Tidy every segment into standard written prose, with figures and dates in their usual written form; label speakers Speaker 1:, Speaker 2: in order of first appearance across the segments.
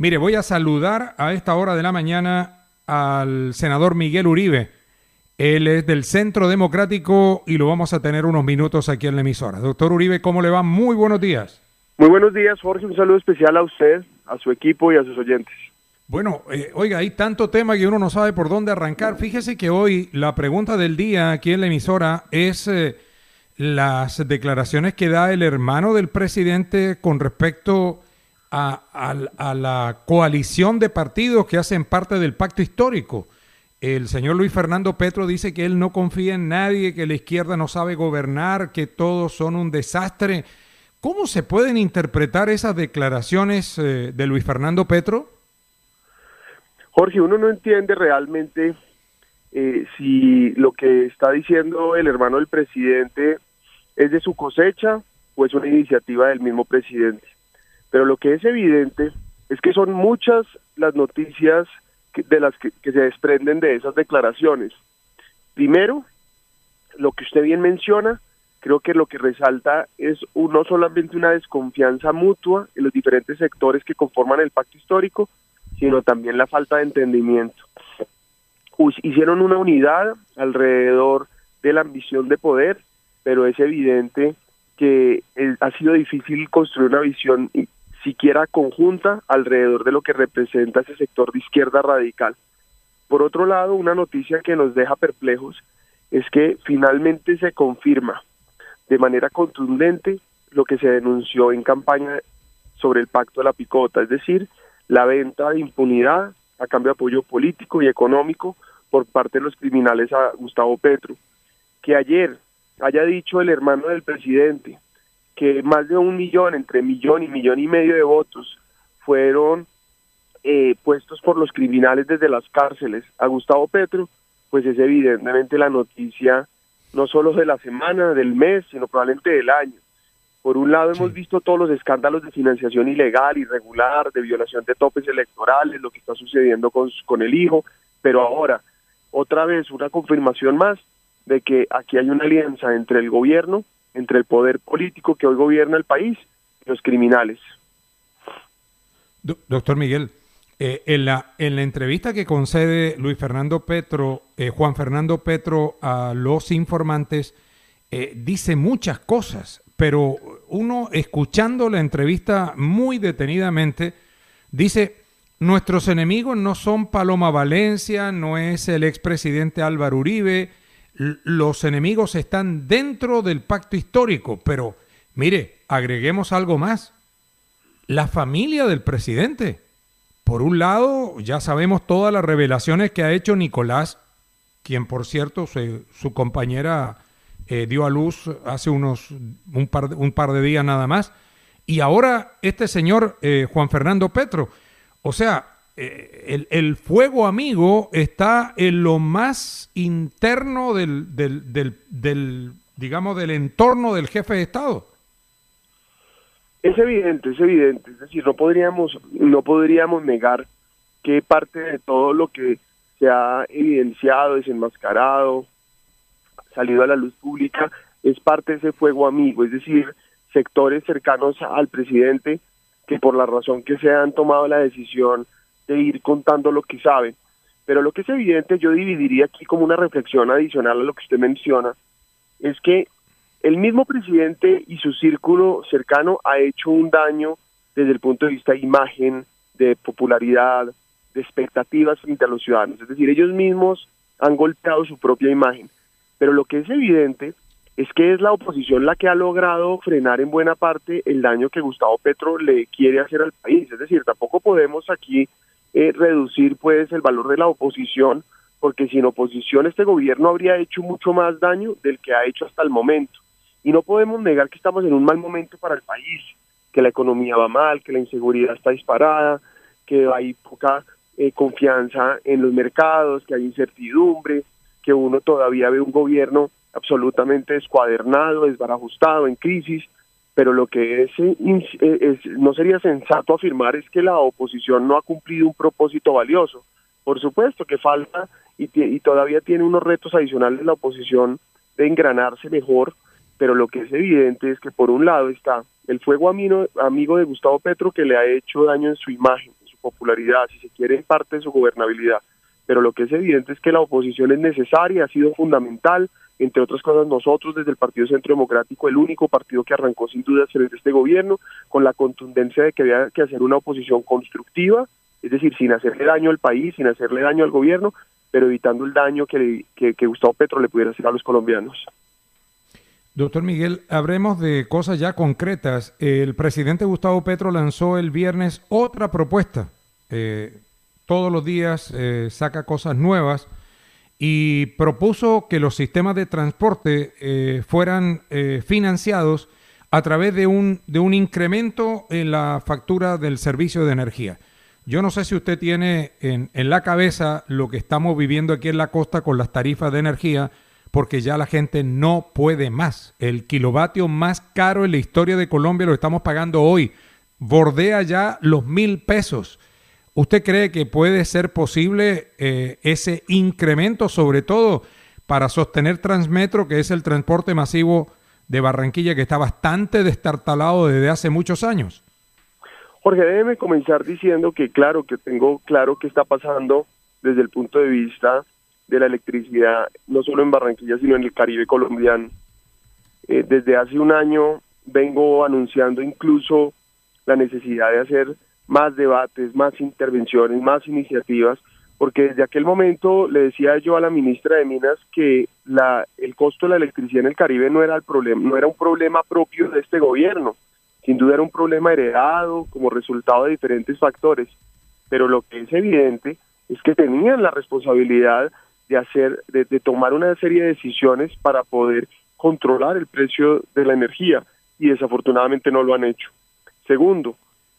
Speaker 1: Mire, voy a saludar a esta hora de la mañana al senador Miguel Uribe. Él es del Centro Democrático y lo vamos a tener unos minutos aquí en la emisora. Doctor Uribe, ¿cómo le va? Muy buenos días.
Speaker 2: Muy buenos días, Jorge. Un saludo especial a usted, a su equipo y a sus oyentes.
Speaker 1: Bueno, oiga, hay tanto tema que uno no sabe por dónde arrancar. Fíjese que hoy la pregunta del día aquí en la emisora es las declaraciones que da el hermano del presidente con respecto a la coalición de partidos que hacen parte del pacto histórico. El señor Luis Fernando Petro dice que él no confía en nadie, que la izquierda no sabe gobernar, que todos son un desastre. ¿Cómo se pueden interpretar esas declaraciones de Luis Fernando Petro?
Speaker 2: Jorge, uno no entiende realmente si lo que está diciendo el hermano del presidente es de su cosecha o es una iniciativa del mismo presidente. Pero lo que es evidente es que son muchas las noticias de las que se desprenden de esas declaraciones. Primero, lo que usted bien menciona, creo que lo que resalta es no solamente una desconfianza mutua en los diferentes sectores que conforman el pacto histórico, sino también la falta de entendimiento. Hicieron una unidad alrededor de la ambición de poder, pero es evidente que ha sido difícil construir una visión siquiera conjunta alrededor de lo que representa ese sector de izquierda radical. Por otro lado, una noticia que nos deja perplejos es que finalmente se confirma de manera contundente lo que se denunció en campaña sobre el pacto de la picota, es decir, la venta de impunidad a cambio de apoyo político y económico por parte de los criminales a Gustavo Petro. Que ayer haya dicho el hermano del presidente que más de 1 millón, entre 1,5 millones de votos fueron puestos por los criminales desde las cárceles a Gustavo Petro, pues es evidentemente la noticia no solo de la semana, del mes, sino probablemente del año. Por un lado hemos visto todos los escándalos de financiación ilegal, irregular, de violación de topes electorales, lo que está sucediendo con el hijo, pero ahora, otra vez, una confirmación más de que aquí hay una alianza entre el gobierno, entre el poder político que hoy gobierna el país y los criminales.
Speaker 1: Doctor Miguel, en la entrevista que concede Luis Fernando Petro, Juan Fernando Petro a los informantes, dice muchas cosas, pero uno escuchando la entrevista muy detenidamente, dice, nuestros enemigos no son Paloma Valencia, no es el expresidente Álvaro Uribe, los enemigos están dentro del pacto histórico, pero mire, agreguemos algo más, la familia del presidente. Por un lado, ya sabemos todas las revelaciones que ha hecho Nicolás, quien por cierto su compañera dio a luz hace un par de días nada más, y ahora este señor Juan Fernando Petro. O sea, el fuego amigo está en lo más interno digamos, del entorno del jefe de Estado.
Speaker 2: Es evidente, es decir, no podríamos negar que parte de todo lo que se ha evidenciado, desenmascarado, salido a la luz pública, es parte de ese fuego amigo, es decir, sectores cercanos al presidente que por la razón que sea han tomado la decisión de ir contando lo que saben. Pero lo que es evidente, yo dividiría aquí como una reflexión adicional a lo que usted menciona, es que el mismo presidente y su círculo cercano ha hecho un daño desde el punto de vista de imagen, de popularidad, de expectativas frente a los ciudadanos. Es decir, ellos mismos han golpeado su propia imagen. Pero lo que es evidente es que es la oposición la que ha logrado frenar en buena parte el daño que Gustavo Petro le quiere hacer al país. Es decir, tampoco podemos aquí reducir pues el valor de la oposición, porque sin oposición este gobierno habría hecho mucho más daño del que ha hecho hasta el momento. Y no podemos negar que estamos en un mal momento para el país, que la economía va mal, que la inseguridad está disparada, que hay poca confianza en los mercados, que hay incertidumbre, que uno todavía ve un gobierno absolutamente descuadernado, desbarajustado, en crisis, pero lo que no sería sensato afirmar es que la oposición no ha cumplido un propósito valioso. Por supuesto que falta y todavía tiene unos retos adicionales la oposición de engranarse mejor, pero lo que es evidente es que por un lado está el fuego amigo de Gustavo Petro, que le ha hecho daño en su imagen, en su popularidad, si se quiere en parte de su gobernabilidad, pero lo que es evidente es que la oposición es necesaria, ha sido fundamental, entre otras cosas nosotros desde el Partido Centro Democrático, el único partido que arrancó sin duda frente a este gobierno, con la contundencia de que había que hacer una oposición constructiva, es decir, sin hacerle daño al país, sin hacerle daño al gobierno, pero evitando el daño que Gustavo Petro le pudiera hacer a los colombianos.
Speaker 1: Doctor Miguel, hablemos de cosas ya concretas. El presidente Gustavo Petro lanzó el viernes otra propuesta. Todos los días saca cosas nuevas y propuso que los sistemas de transporte fueran financiados a través de un incremento en la factura del servicio de energía. Yo no sé si usted tiene en la cabeza lo que estamos viviendo aquí en la costa con las tarifas de energía, porque ya la gente no puede más. El kilovatio más caro en la historia de Colombia lo estamos pagando hoy. Bordea ya los 1,000 pesos. ¿Usted cree que puede ser posible ese incremento, sobre todo para sostener Transmetro, que es el transporte masivo de Barranquilla, que está bastante destartalado desde hace muchos años?
Speaker 2: Jorge, déjeme comenzar diciendo que claro, que tengo claro qué está pasando desde el punto de vista de la electricidad, no solo en Barranquilla, sino en el Caribe colombiano. Desde hace un año vengo anunciando incluso la necesidad de hacer más debates, más intervenciones, más iniciativas, porque desde aquel momento le decía yo a la ministra de Minas que el costo de la electricidad en el Caribe no era un problema propio de este gobierno, sin duda era un problema heredado como resultado de diferentes factores, pero lo que es evidente es que tenían la responsabilidad de tomar una serie de decisiones para poder controlar el precio de la energía y desafortunadamente no lo han hecho. Segundo,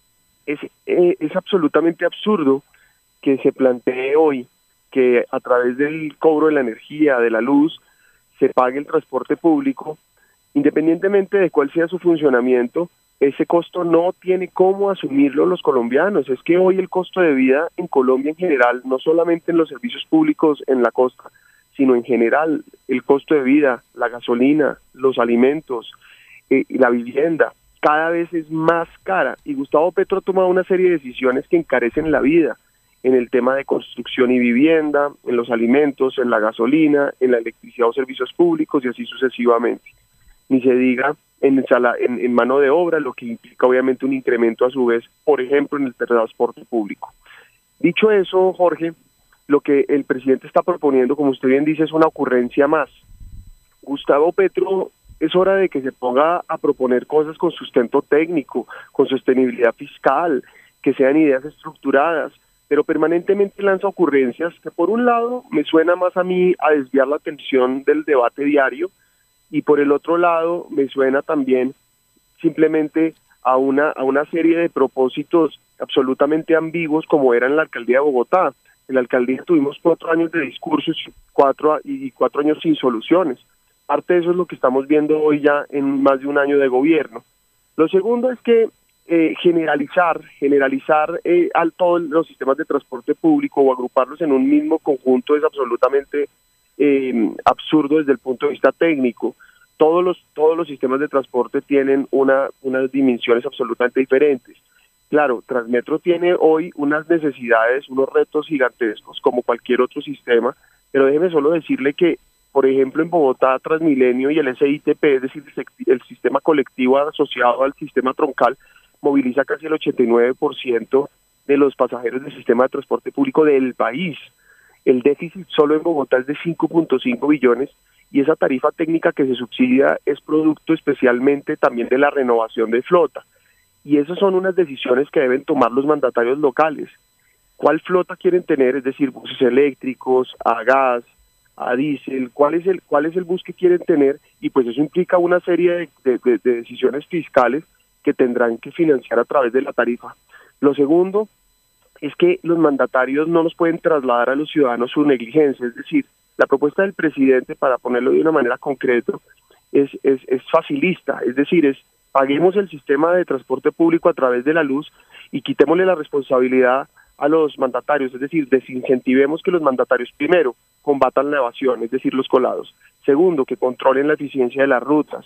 Speaker 2: es absolutamente absurdo que se plantee hoy que a través del cobro de la energía, de la luz, se pague el transporte público, independientemente de cuál sea su funcionamiento. Ese costo no tiene cómo asumirlo los colombianos. Es que hoy el costo de vida en Colombia en general, no solamente en los servicios públicos en la costa, sino en general, el costo de vida, la gasolina, los alimentos, la vivienda, cada vez es más cara. Y Gustavo Petro ha tomado una serie de decisiones que encarecen la vida, en el tema de construcción y vivienda, en los alimentos, en la gasolina, en la electricidad o servicios públicos y así sucesivamente. Ni se diga en mano de obra, lo que implica obviamente un incremento a su vez, por ejemplo, en el transporte público. Dicho eso, Jorge, lo que el presidente está proponiendo, como usted bien dice, es una ocurrencia más. Gustavo Petro, es hora de que se ponga a proponer cosas con sustento técnico, con sostenibilidad fiscal, que sean ideas estructuradas, pero permanentemente lanza ocurrencias que por un lado me suena más a mí a desviar la atención del debate diario, y por el otro lado me suena también simplemente a una serie de propósitos absolutamente ambiguos como era en la alcaldía de Bogotá. En la alcaldía tuvimos 4 años de discursos y 4 años sin soluciones. Parte de eso es lo que estamos viendo hoy ya en más de un año de gobierno. Lo segundo es que generalizar a todos los sistemas de transporte público o agruparlos en un mismo conjunto es absolutamente absurdo desde el punto de vista técnico. Todos los sistemas de transporte tienen unas dimensiones absolutamente diferentes. Claro, Transmetro tiene hoy unas necesidades, unos retos gigantescos como cualquier otro sistema, pero déjeme solo decirle que, por ejemplo, en Bogotá, Transmilenio y el SITP, es decir, el sistema colectivo asociado al sistema troncal, moviliza casi el 89% de los pasajeros del sistema de transporte público del país. El déficit solo en Bogotá es de 5.5 billones y esa tarifa técnica que se subsidia es producto especialmente también de la renovación de flota. Y esas son unas decisiones que deben tomar los mandatarios locales. ¿Cuál flota quieren tener? Es decir, buses eléctricos, a gas, a diésel, ¿cuál es el bus que quieren tener? Y pues eso implica una serie de decisiones fiscales que tendrán que financiar a través de la tarifa. Lo segundo es que los mandatarios no nos pueden trasladar a los ciudadanos su negligencia, es decir, la propuesta del presidente, para ponerlo de una manera concreta, es facilista, es decir, paguemos el sistema de transporte público a través de la luz y quitémosle la responsabilidad a los mandatarios, es decir, desincentivemos que los mandatarios, primero, combatan la evasión, es decir, los colados, segundo, que controlen la eficiencia de las rutas,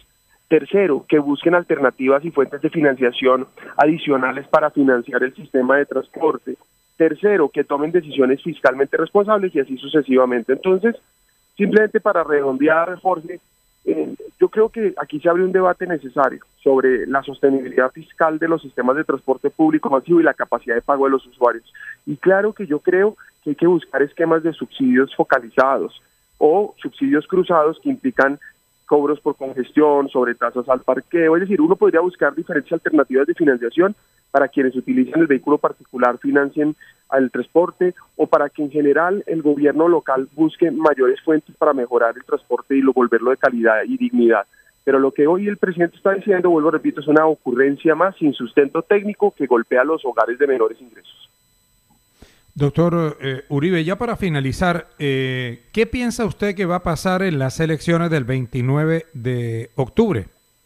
Speaker 2: Tercero, que busquen alternativas y fuentes de financiación adicionales para financiar el sistema de transporte. Tercero, que tomen decisiones fiscalmente responsables y así sucesivamente. Entonces, simplemente para redondear, Jorge, yo creo que aquí se abre un debate necesario sobre la sostenibilidad fiscal de los sistemas de transporte público masivo y la capacidad de pago de los usuarios. Y claro que yo creo que hay que buscar esquemas de subsidios focalizados o subsidios cruzados que implican cobros por congestión, sobre tasas al parqueo, es decir, uno podría buscar diferentes alternativas de financiación para quienes utilizan el vehículo particular financien al transporte o para que en general el gobierno local busque mayores fuentes para mejorar el transporte y volverlo de calidad y dignidad. Pero lo que hoy el presidente está diciendo, vuelvo repito, es una ocurrencia más sin sustento técnico que golpea a los hogares de menores ingresos.
Speaker 1: Doctor Uribe, ya para finalizar, ¿qué piensa usted que va a pasar en las elecciones del 29 de octubre?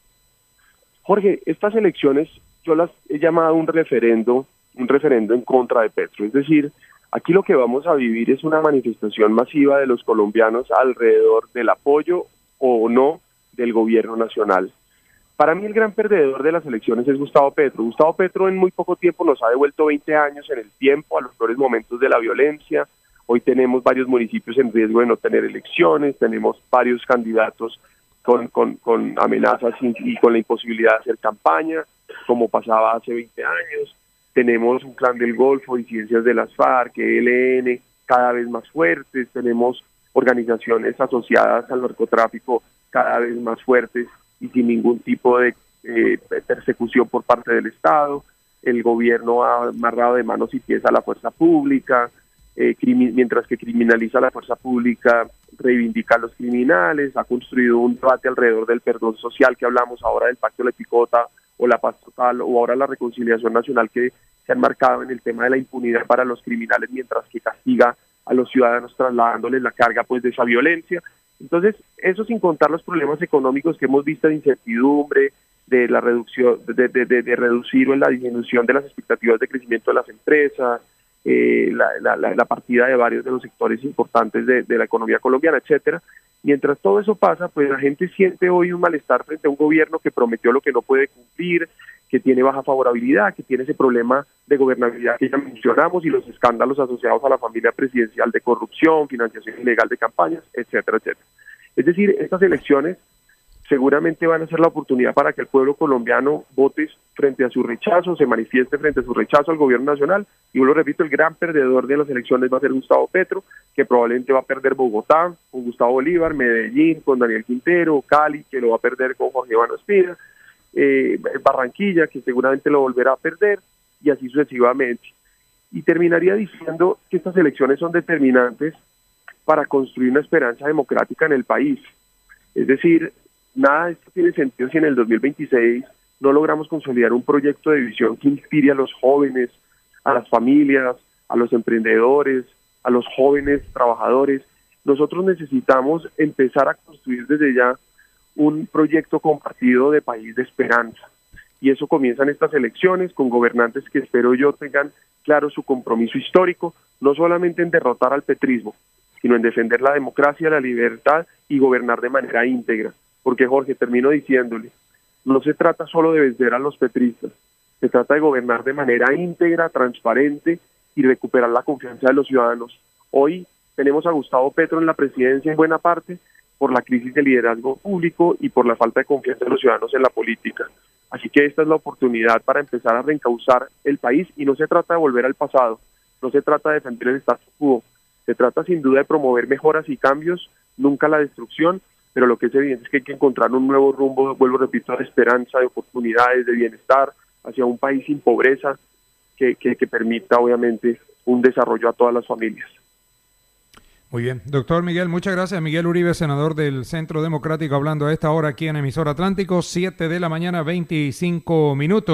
Speaker 2: Jorge, estas elecciones yo las he llamado un referendo en contra de Petro. Es decir, aquí lo que vamos a vivir es una manifestación masiva de los colombianos alrededor del apoyo o no del gobierno nacional. Para mí el gran perdedor de las elecciones es Gustavo Petro. Gustavo Petro en muy poco tiempo nos ha devuelto 20 años en el tiempo a los peores momentos de la violencia. Hoy tenemos varios municipios en riesgo de no tener elecciones, tenemos varios candidatos con amenazas y con la imposibilidad de hacer campaña, como pasaba hace 20 años. Tenemos un clan del Golfo, disidencias de las FARC, ELN, cada vez más fuertes. Tenemos organizaciones asociadas al narcotráfico cada vez más fuertes y sin ningún tipo de persecución por parte del Estado. El gobierno ha amarrado de manos y pies a la fuerza pública, mientras que criminaliza a la fuerza pública, reivindica a los criminales, ha construido un debate alrededor del perdón social que hablamos ahora del Pacto de la Picota o la paz total o ahora la reconciliación nacional que se han marcado en el tema de la impunidad para los criminales mientras que castiga a los ciudadanos trasladándoles la carga pues de esa violencia. Entonces, eso sin contar los problemas económicos que hemos visto de incertidumbre, de la reducción, de reducir o en la disminución de las expectativas de crecimiento de las empresas, la partida de varios de los sectores importantes de la economía colombiana, etcétera. Mientras todo eso pasa, pues la gente siente hoy un malestar frente a un gobierno que prometió lo que no puede cumplir, que tiene baja favorabilidad, que tiene ese problema de gobernabilidad que ya mencionamos y los escándalos asociados a la familia presidencial de corrupción, financiación ilegal de campañas, etcétera, etcétera. Es decir, estas elecciones seguramente van a ser la oportunidad para que el pueblo colombiano vote frente a su rechazo, se manifieste frente a su rechazo al gobierno nacional, y yo lo repito, el gran perdedor de las elecciones va a ser Gustavo Petro, que probablemente va a perder Bogotá con Gustavo Bolívar, Medellín con Daniel Quintero, Cali, que lo va a perder con Jorge Iván Ospina, Barranquilla, que seguramente lo volverá a perder, y así sucesivamente. Y terminaría diciendo que estas elecciones son determinantes para construir una esperanza democrática en el país. Es decir, nada de esto tiene sentido si en el 2026 no logramos consolidar un proyecto de visión que inspire a los jóvenes, a las familias, a los emprendedores, a los jóvenes trabajadores. Nosotros necesitamos empezar a construir desde ya un proyecto compartido de país de esperanza. Y eso comienza en estas elecciones con gobernantes que espero yo tengan claro su compromiso histórico, no solamente en derrotar al petrismo, sino en defender la democracia, la libertad y gobernar de manera íntegra. Porque, Jorge, termino diciéndole, no se trata solo de vencer a los petristas, se trata de gobernar de manera íntegra, transparente y recuperar la confianza de los ciudadanos. Hoy tenemos a Gustavo Petro en la presidencia en buena parte por la crisis de liderazgo público y por la falta de confianza de los ciudadanos en la política. Así que esta es la oportunidad para empezar a reencauzar el país y no se trata de volver al pasado, no se trata de defender el status quo, se trata sin duda de promover mejoras y cambios, nunca la destrucción, pero lo que es evidente es que hay que encontrar un nuevo rumbo, vuelvo repito, de esperanza, de oportunidades, de bienestar, hacia un país sin pobreza que permita obviamente un desarrollo a todas las familias.
Speaker 1: Muy bien. Doctor Miguel, muchas gracias. Miguel Uribe, senador del Centro Democrático, hablando a esta hora aquí en Emisora Atlántico, 7 de la mañana, 25 minutos.